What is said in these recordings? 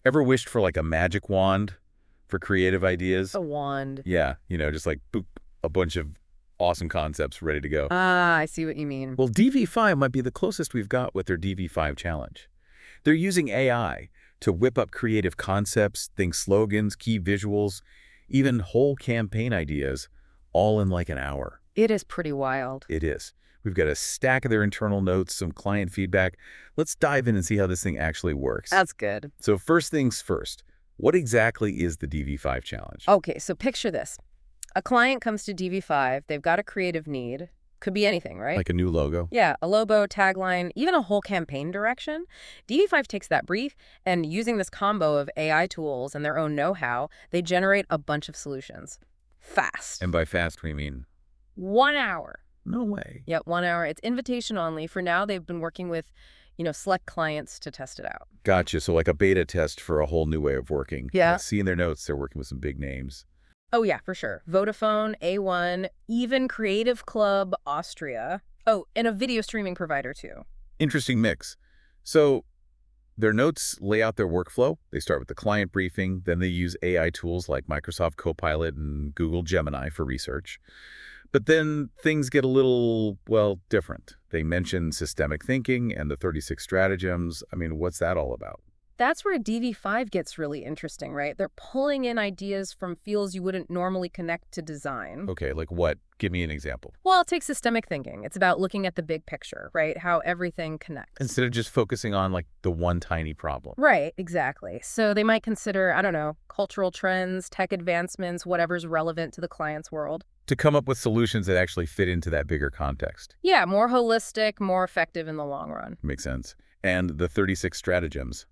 Ever wished for like a magic wand for creative ideas? A wand. Yeah, just like boop, a bunch of awesome concepts ready to go. Ah, I see what you mean. Well, DV5 might be the closest we've got with their DV5 challenge. They're using AI to whip up creative concepts, think slogans, key visuals, even whole campaign ideas, all in like an hour. It is pretty wild. It is. We've got a stack of their internal notes, some client feedback. Let's dive in and see how this thing actually works. That's good. So first things first, what exactly is the DV5 challenge? Okay, so picture this. A client comes to DV5, they've got a creative need. Could be anything, right? Like a new logo? Yeah, a logo, tagline, even a whole campaign direction. DV5 takes that brief, and using this combo of AI tools and their own know-how, they generate a bunch of solutions. Fast. And by fast, we mean? 1 hour. No way. Yep, 1 hour. It's invitation only. For now, they've been working with, select clients to test it out. Gotcha. So like a beta test for a whole new way of working. Yeah. I see in their notes they're working with some big names. Oh, yeah, for sure. Vodafone, A1, even Creative Club Austria. Oh, and a video streaming provider, too. Interesting mix. So their notes lay out their workflow. They start with the client briefing, then they use AI tools like Microsoft Copilot and Google Gemini for research. But then things get a little, well, different. They mention systemic thinking and the 36 stratagems. I mean, what's that all about? That's where DV5 gets really interesting, right? They're pulling in ideas from fields you wouldn't normally connect to design. Okay, like what? Give me an example. Well, take systemic thinking. It's about looking at the big picture, right? How everything connects. Instead of just focusing on like the one tiny problem. Right, exactly. So they might consider, I don't know, cultural trends, tech advancements, whatever's relevant to the client's world. To come up with solutions that actually fit into that bigger context. Yeah, more holistic, more effective in the long run. Makes sense. And the 36 stratagems.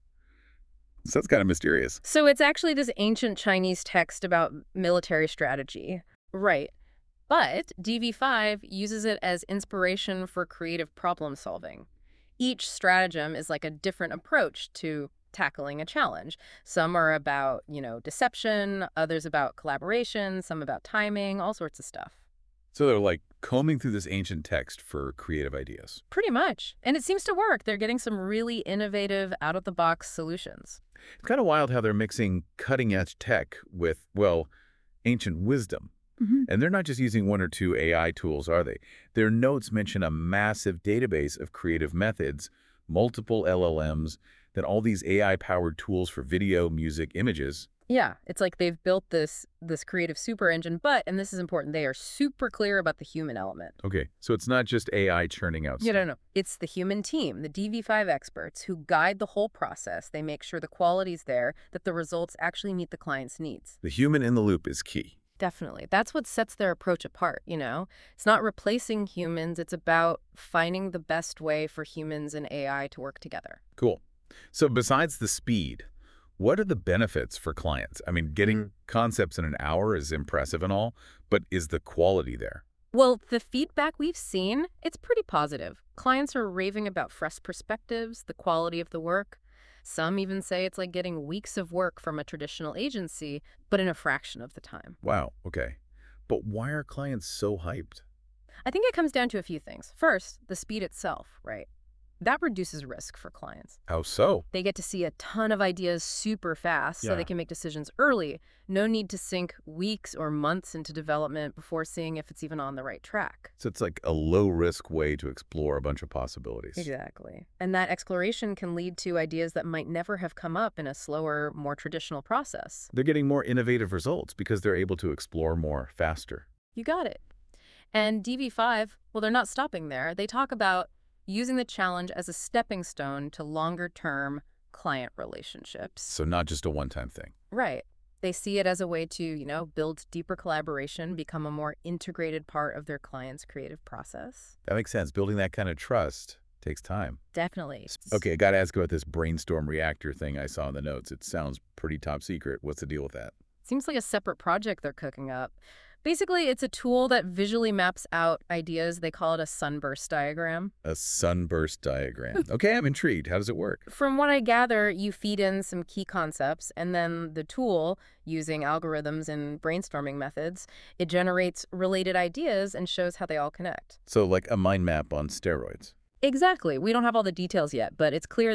So that's kind of mysterious. So it's actually this ancient Chinese text about military strategy. Right. But DV5 uses it as inspiration for creative problem solving. Each stratagem is like a different approach to tackling a challenge. Some are about, deception, others about collaboration, some about timing, all sorts of stuff. So they're like combing through this ancient text for creative ideas. Pretty much. And it seems to work. They're getting some really innovative, out-of-the-box solutions. It's kind of wild how they're mixing cutting-edge tech with, well, ancient wisdom. And they're not just using one or two AI tools, are they? Their notes mention a massive database of creative methods, multiple LLMs, then all these AI-powered tools for video, music, images. Yeah, it's like they've built this creative super engine, but, and this is important, they are super clear about the human element. Okay, so it's not just AI churning out stuff. No. It's the human team, the DV5 experts who guide the whole process. They make sure the quality's there, that the results actually meet the client's needs. The human in the loop is key. Definitely. That's what sets their approach apart, It's not replacing humans. It's about finding the best way for humans and AI to work together. Cool. So besides the speed, what are the benefits for clients? I mean, getting concepts in an hour is impressive and all, but is the quality there? Well, the feedback we've seen, it's pretty positive. Clients are raving about fresh perspectives, the quality of the work. Some even say it's like getting weeks of work from a traditional agency, but in a fraction of the time. Wow, okay. But why are clients so hyped? I think it comes down to a few things. First, the speed itself, right? That reduces risk for clients. How so? They get to see a ton of ideas super fast so they can make decisions early. No need to sink weeks or months into development before seeing if it's even on the right track. So it's like a low-risk way to explore a bunch of possibilities. Exactly. And that exploration can lead to ideas that might never have come up in a slower, more traditional process. They're getting more innovative results because they're able to explore more faster. You got it. And DV5, well, they're not stopping there. They talk about using the challenge as a stepping stone to longer-term client relationships. So not just a one-time thing. Right. They see it as a way to, build deeper collaboration, become a more integrated part of their client's creative process. That makes sense. Building that kind of trust takes time. Definitely. Okay, I got to ask about this brainstorm reactor thing I saw in the notes. It sounds pretty top secret. What's the deal with that? Seems like a separate project they're cooking up. Basically, it's a tool that visually maps out ideas. They call it a sunburst diagram. A sunburst diagram. Okay, I'm intrigued. How does it work? From what I gather, you feed in some key concepts, and then the tool, using algorithms and brainstorming methods, it generates related ideas and shows how they all connect. So like a mind map on steroids. Exactly. We don't have all the details yet, but it's clear they're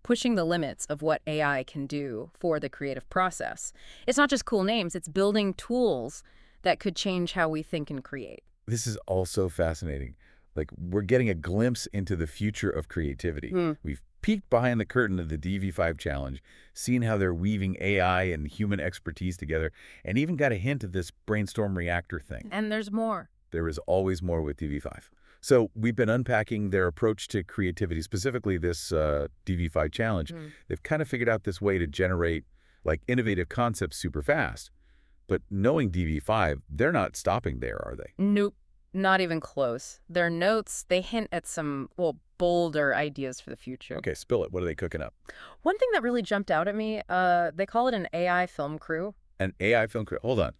pushing the limits of what AI can do for the creative process. It's not just cool names, it's building tools that could change how we think and create. This is also fascinating. Like, we're getting a glimpse into the future of creativity. Hmm. We've peeked behind the curtain of the DV5 challenge, seen how they're weaving AI and human expertise together, and even got a hint of this brainstorm reactor thing. And there's more. There is always more with DV5. So we've been unpacking their approach to creativity, specifically this DV5 challenge. They've kind of figured out this way to generate like innovative concepts super fast. But knowing DV5, they're not stopping there, are they? Nope, not even close. Their notes, they hint at some, well, bolder ideas for the future. Okay, spill it. What are they cooking up? One thing that really jumped out at me, they call it an AI film crew. An AI film crew. Hold on.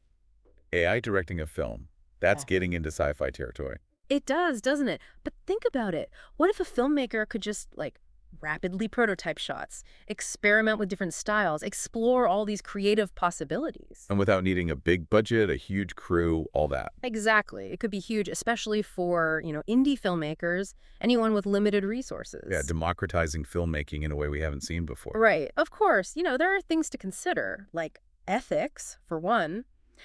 AI directing a film. That's Yeah. getting into sci-fi territory. It does, doesn't it? But think about it. What if a filmmaker could just, like, rapidly prototype shots, experiment with different styles, explore all these creative possibilities? And without needing a big budget, a huge crew, all that. Exactly. It could be huge, especially for, indie filmmakers, anyone with limited resources. Yeah, democratizing filmmaking in a way we haven't seen before. Right. Of course, there are things to consider, like ethics, for one.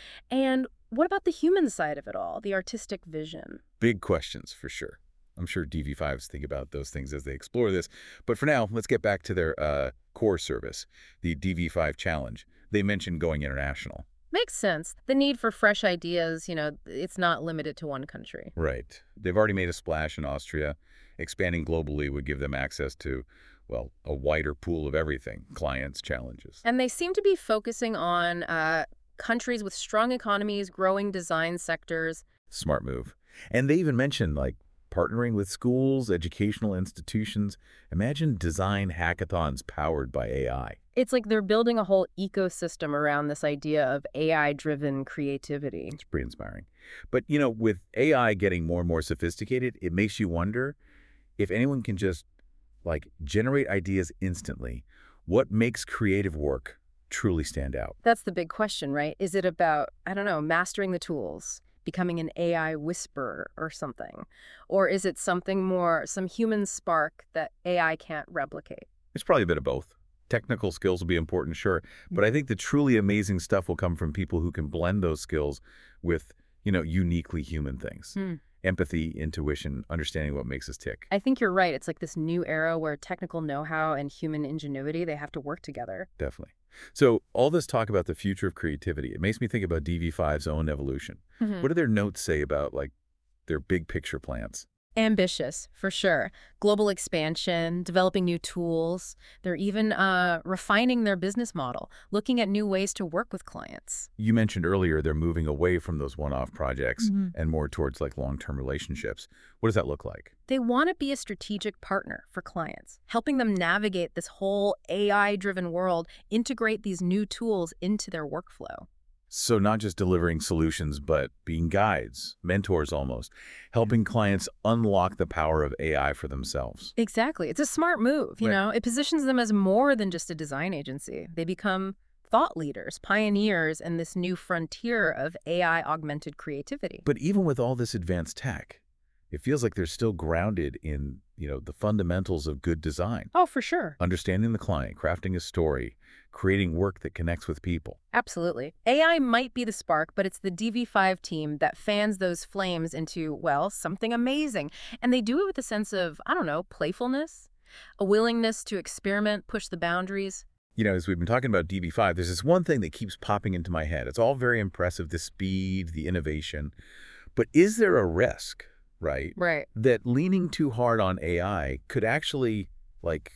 And what about the human side of it all, the artistic vision? Big questions, for sure. I'm sure DV5s think about those things as they explore this. But for now, let's get back to their core service, the DV5 Challenge. They mentioned going international. Makes sense. The need for fresh ideas, it's not limited to one country. Right. They've already made a splash in Austria. Expanding globally would give them access to, well, a wider pool of everything, clients, challenges. And they seem to be focusing on countries with strong economies, growing design sectors. Smart move. And they even mentioned, like, partnering with schools, educational institutions. Imagine design hackathons powered by AI. It's like they're building a whole ecosystem around this idea of AI-driven creativity. It's pretty inspiring. But, with AI getting more and more sophisticated, it makes you wonder if anyone can just, like, generate ideas instantly. What makes creative work truly stand out? That's the big question, right? Is it about, I don't know, mastering the tools, becoming an AI whisperer or something? Or is it something more, some human spark that AI can't replicate? It's probably a bit of both. Technical skills will be important, sure, but I think the truly amazing stuff will come from people who can blend those skills with, uniquely human things. Empathy, intuition, understanding what makes us tick. I think you're right. It's like this new era where technical know-how and human ingenuity, they have to work together. Definitely. So all this talk about the future of creativity, it makes me think about DV5's own evolution. What do their notes say about, like, their big picture plans? Ambitious, for sure. Global expansion, developing new tools. They're even refining their business model, looking at new ways to work with clients. You mentioned earlier they're moving away from those one-off projects and more towards, like, long-term relationships. What does that look like? They want to be a strategic partner for clients, helping them navigate this whole AI-driven world, integrate these new tools into their workflow. So not just delivering solutions, but being guides, mentors almost, helping clients unlock the power of AI for themselves. Exactly. It's a smart move, Right. It positions them as more than just a design agency. They become thought leaders, pioneers in this new frontier of AI-augmented creativity. But even with all this advanced tech, it feels like they're still grounded in, the fundamentals of good design. Oh, for sure. Understanding the client, crafting a story, creating work that connects with people. Absolutely. AI might be the spark, but it's the DV5 team that fans those flames into, well, something amazing. And they do it with a sense of, I don't know, playfulness, a willingness to experiment, push the boundaries. As we've been talking about DV5, there's this one thing that keeps popping into my head. It's all very impressive, the speed, the innovation. But is there a risk, right, Right. that leaning too hard on AI could actually, like,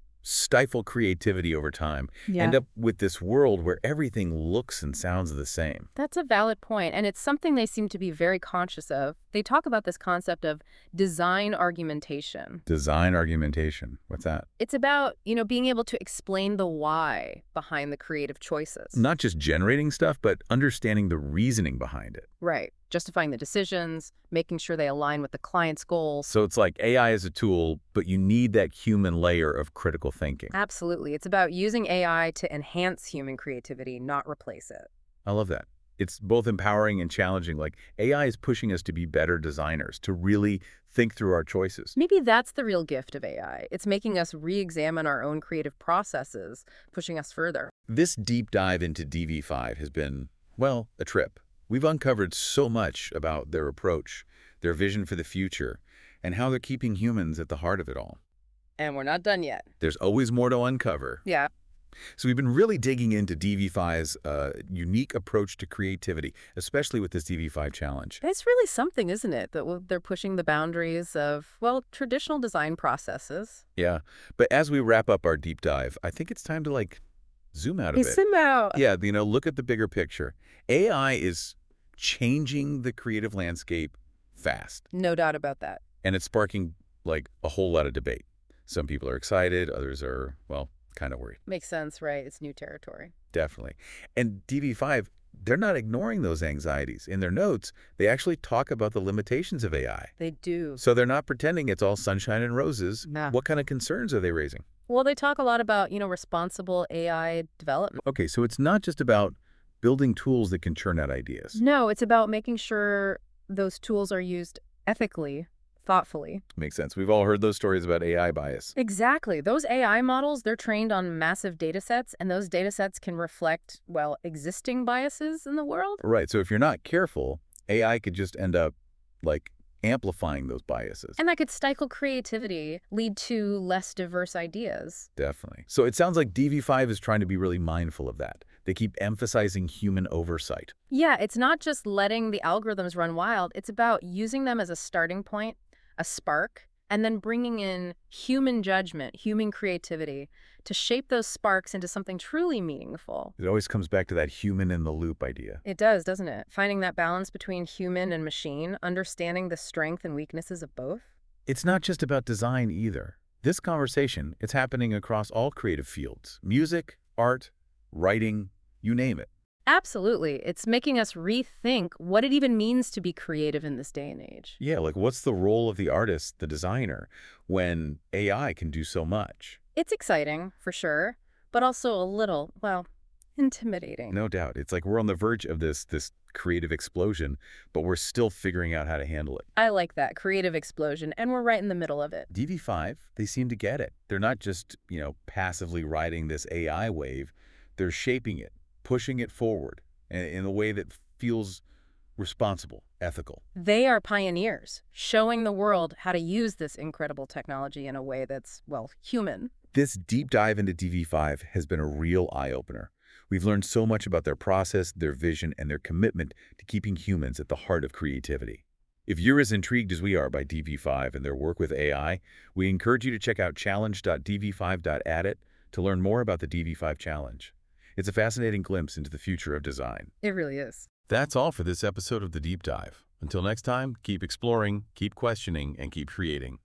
stifle creativity over time, end up with this world where everything looks and sounds the same? That's a valid point, and it's something they seem to be very conscious of. They talk about this concept of design argumentation. Design argumentation. What's that? It's about, being able to explain the why behind the creative choices. Not just generating stuff, but understanding the reasoning behind it. Right. Justifying the decisions, making sure they align with the client's goals. So it's like AI is a tool, but you need that human layer of critical thinking. Absolutely. It's about using AI to enhance human creativity, not replace it. I love that. It's both empowering and challenging. Like, AI is pushing us to be better designers, to really think through our choices. Maybe that's the real gift of AI. It's making us re-examine our own creative processes, pushing us further. This deep dive into DV5 has been, well, a trip. We've uncovered so much about their approach, their vision for the future, and how they're keeping humans at the heart of it all. And we're not done yet. There's always more to uncover. Yeah. So we've been really digging into DV5's unique approach to creativity, especially with this DV5 challenge. It's really something, isn't it? That they're pushing the boundaries of, well, traditional design processes. Yeah, but as we wrap up our deep dive, I think it's time to, like, zoom out a bit. Zoom out. Yeah, look at the bigger picture. AI is changing the creative landscape fast, No doubt about that. and it's sparking, like, a whole lot of debate. Some people are excited, others are, well, kind of worried. Makes sense, right? It's new territory. Definitely. And DV5, they're not ignoring those anxieties. In their notes, they actually talk about the limitations of AI. They do. So they're not pretending it's all sunshine and roses. Yeah. What kind of concerns are they raising? Well, they talk a lot about, responsible AI development. Okay, so it's not just about building tools that can churn out ideas. No, it's about making sure those tools are used ethically, thoughtfully. Makes sense. We've all heard those stories about AI bias. Exactly. Those AI models, they're trained on massive data sets, and those data sets can reflect, well, existing biases in the world. Right, so if you're not careful, AI could just end up, like, amplifying those biases. And that could stifle creativity, lead to less diverse ideas. Definitely. So it sounds like DV5 is trying to be really mindful of that. They keep emphasizing human oversight. Yeah, it's not just letting the algorithms run wild. It's about using them as a starting point, a spark, and then bringing in human judgment, human creativity to shape those sparks into something truly meaningful. It always comes back to that human-in-the-loop idea. It does, doesn't it? Finding that balance between human and machine, understanding the strength and weaknesses of both. It's not just about design either. This conversation, it's happening across all creative fields. Music, art, writing, you name it. Absolutely. It's making us rethink what it even means to be creative in this day and age. Yeah, like, what's the role of the artist, the designer, when AI can do so much? It's exciting, for sure, but also a little, well, intimidating. No doubt. It's like we're on the verge of this creative explosion, but we're still figuring out how to handle it. I like that, creative explosion, and we're right in the middle of it. DV5, they seem to get it. They're not just, passively riding this AI wave. They're shaping it, pushing it forward in a way that feels responsible, ethical. They are pioneers, showing the world how to use this incredible technology in a way that's, well, human. This deep dive into DV5 has been a real eye-opener. We've learned so much about their process, their vision, and their commitment to keeping humans at the heart of creativity. If you're as intrigued as we are by DV5 and their work with AI, we encourage you to check out challenge.dv5.addit to learn more about the DV5 challenge. It's a fascinating glimpse into the future of design. It really is. That's all for this episode of The Deep Dive. Until next time, keep exploring, keep questioning, and keep creating.